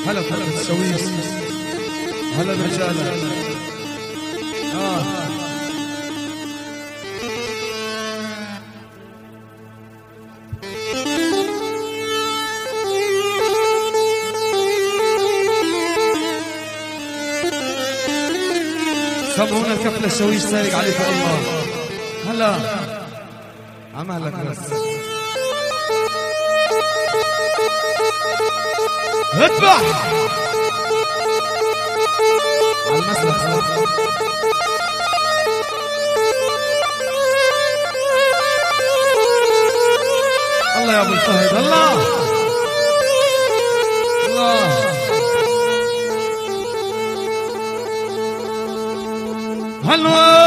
هلا بهلا بالسويس، هلا بالرجالة. سمعونا الكفلة الشويش سارق عليك الله. هلا عمالك بس اذبح على المسرح. الله يا ابو الفهد، الله الله. هلو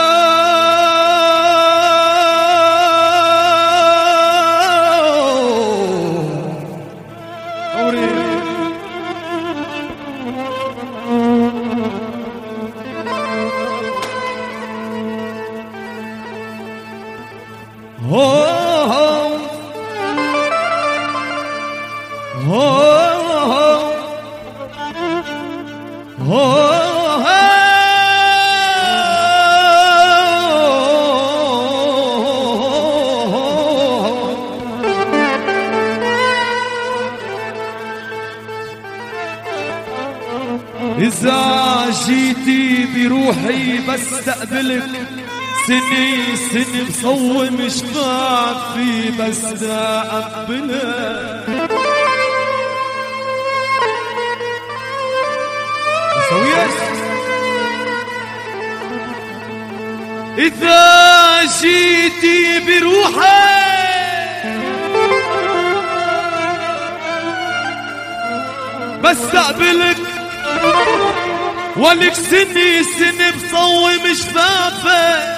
إذا جيتي بروحي بستقبلك، سني سني مصوم شفافي بس أقبلك. مسويش إذا جيتي بروحي بستقبلك، ولك سني سني بصوم شفافه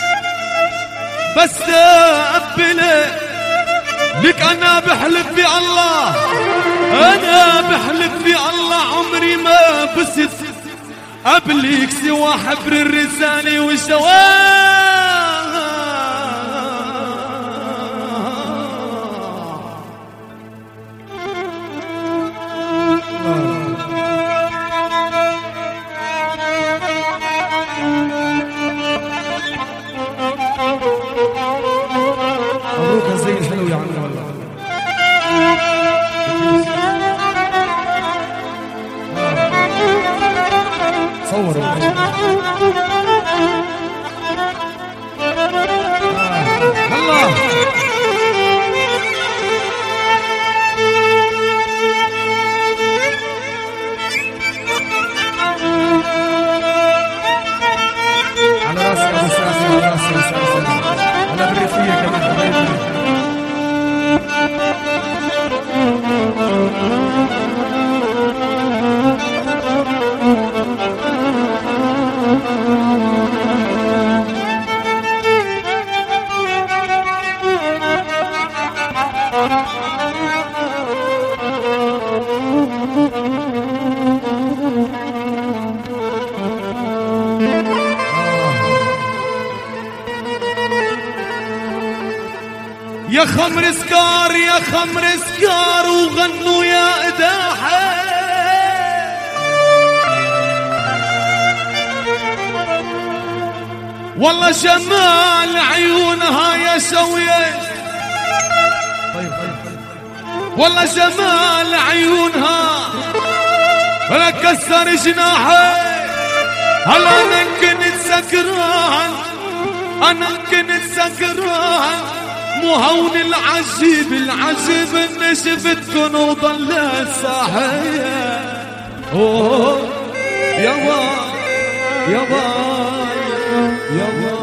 بس أقبلك. لك أنا بحلف بالله، أنا بحلف بالله عمري ما بست قبلك سوى حبر الرسالة والشواء. مبروك زي الحلو يا عمي والله. صوروا الله. على راسي على راسي على بالريفية كمان حبايبي. يا خمر سكار يا خمر سكار وغنوا يا إداحة، والله جمال عيونها يا شوية، والله جمال عيونها ولا كسر جناحي. هلا أنا كنت سكران، أنا كنت سكران، مو هون العجيب العجيب اني شفتكن وضلت صاحية. اوه يابا يابا يابا